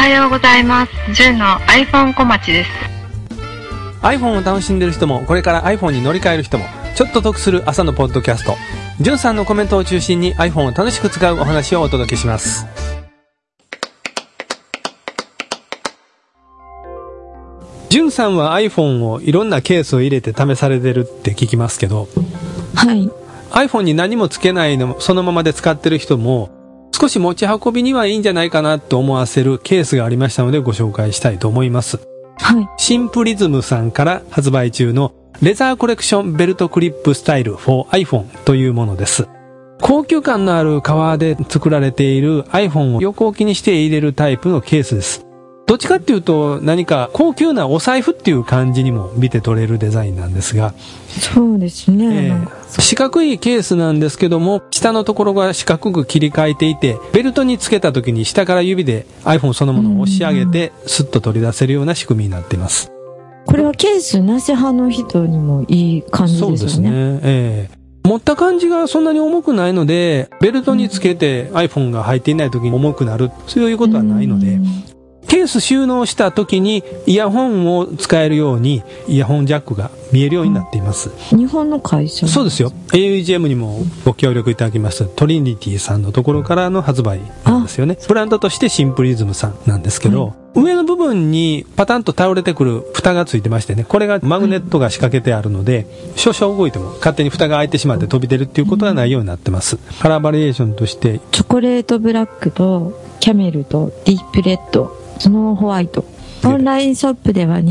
はようございます。ジュンの iPhone 小町です。 iPhone を楽しんでる人もこれから iPhone に乗り換える人もちょっと得する朝のポッドキャスト、ジュンさんのコメントを中心に iPhone を楽しく使うお話をお届けします。ジュンさんは iPhone をいろんなケースを入れて試されてるって聞きますけど、 はい。 iPhone に何もつけないのそのままで使ってる人も少し持ち運びにはいいんじゃないかなと思わせるケースがありましたのでご紹介したいと思います。 はい。 シンプリズムさんから発売中のレザーコレクションベルトクリップスタイル for iPhone というものです。高級感のある革で作られている iPhone を横置きにして入れるタイプのケースです。どっちかっていうと何か高級なお財布っていう感じにも見て取れるデザインなんですが、 そうですね、 四角いケースなんですけども、下のところが四角く切り替えていて、ベルトにつけた時に下から指で iPhone そのものを押し上げてスッと取り出せるような仕組みになっています。 これはケースなし派の人にもいい感じですよね。 そうですね、持った感じがそんなに重くないので、ベルトにつけて iPhone が入っていない時に重くなる、そういうことはないので、ケース収納した時にイヤホンを使えるようにイヤホンジャックが見えるようになっています。 日本の会社？ そうですよ。 AUGM にもご協力いただきましたトリニティさんのところからの発売なんですよね。ブランドとしてシンプリズムさんなんですけど、上の部分にパタンと倒れてくる蓋がついてましてね、これがマグネットが仕掛けてあるので、少々動いても勝手に蓋が開いてしまって飛び出るっていうことはないようになってます。カラーバリエーションとしてチョコレートブラックとキャメルとディープレッド、スノーホワイト、オンラインショップでは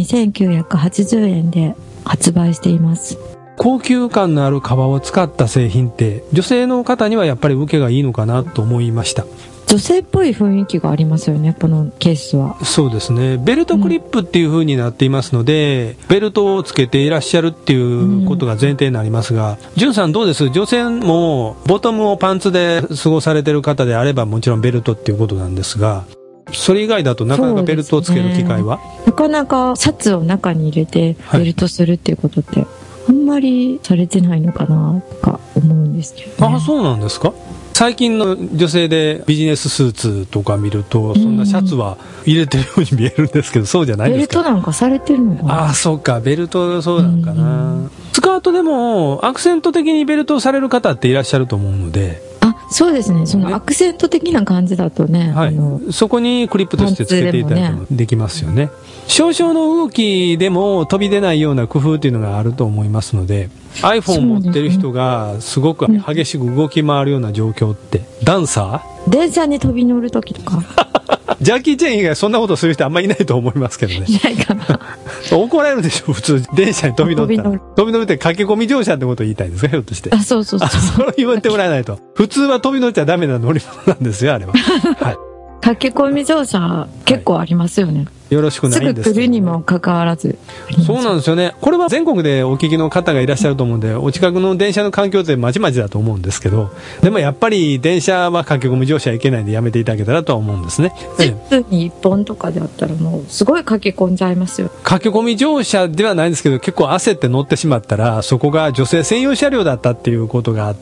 2980円で発売しています。 高級感のある革を使った製品って女性の方にはやっぱり受けがいいのかなと思いました。 女性っぽい雰囲気がありますよね、このケースは。 そうですね。ベルトクリップっていう風になっていますので、ベルトをつけていらっしゃるっていうことが前提になりますが、ジュンさんどうです？女性もボトムをパンツで過ごされてる方であればもちろんベルトっていうことなんですが、それ以外だとなかなかベルトをつける機会は、 なかなかシャツを中に入れてベルトするっていうことって、あんまりされてないのかなとか思うんですけどね。 あ、そうなんですか。最近の女性でビジネススーツとか見ると、そんなシャツは入れてるように見えるんですけど、そうじゃないですか。 ベルトなんかされてるのかな。 ああ、そうか、ベルトそうなのかな。スカートでもアクセント的にベルトをされる方っていらっしゃると思うので。 そうですね。そのアクセント的な感じだとね、 はい、そこにクリップとしてつけていただくのもできますよね。少々の動きでも飛び出ないような工夫というのがあると思いますので、 iPhone 持ってる人がすごく激しく動き回るような状況って、ダンサー電車に飛び乗るときとかジャッキー・チェン以外そんなことする人あんまりいないと思いますけどね。 いないかな怒られるでしょ普通。電車に飛び乗ったら飛び乗るって駆け込み乗車ってことを言いたいんですか、ひょっとして。 そうそうそう。 それを言ってもらえないと。普通は飛び乗っちゃダメな乗り物なんですよ、あれは。はい。 駆け込み乗車結構ありますよね。 よろしくないんですけど、ね、 すぐ来るにもかかわらず。 そうなんですよね。これは全国でお聞きの方がいらっしゃると思うんで、お近くの電車の環境ってまちまちだと思うんですけど、でもやっぱり電車は駆け込み乗車はいけないんでやめていただけたらとは思うんですね。 10分に1本とかであったらもうすごい駆け込んじゃいますよ。 駆け込み乗車ではないんですけど、結構焦って乗ってしまったら、そこが女性専用車両だったっていうことがあって、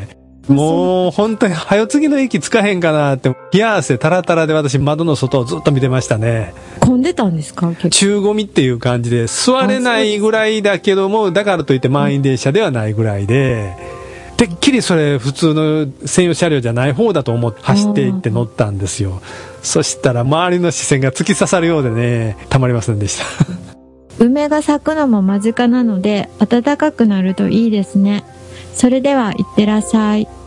もう本当に早次の駅つかへんかなって、冷や汗タラタラで私窓の外をずっと見てましたね。 混んでたんですか？ 中込みっていう感じで、座れないぐらいだけども、だからといって満員電車ではないぐらいで、てっきりそれ普通の専用車両じゃない方だと思って走っていって乗ったんですよ。そしたら周りの視線が突き刺さるようでね、たまりませんでした梅が咲くのも間近なので暖かくなるといいですね。それではいってらっしゃい。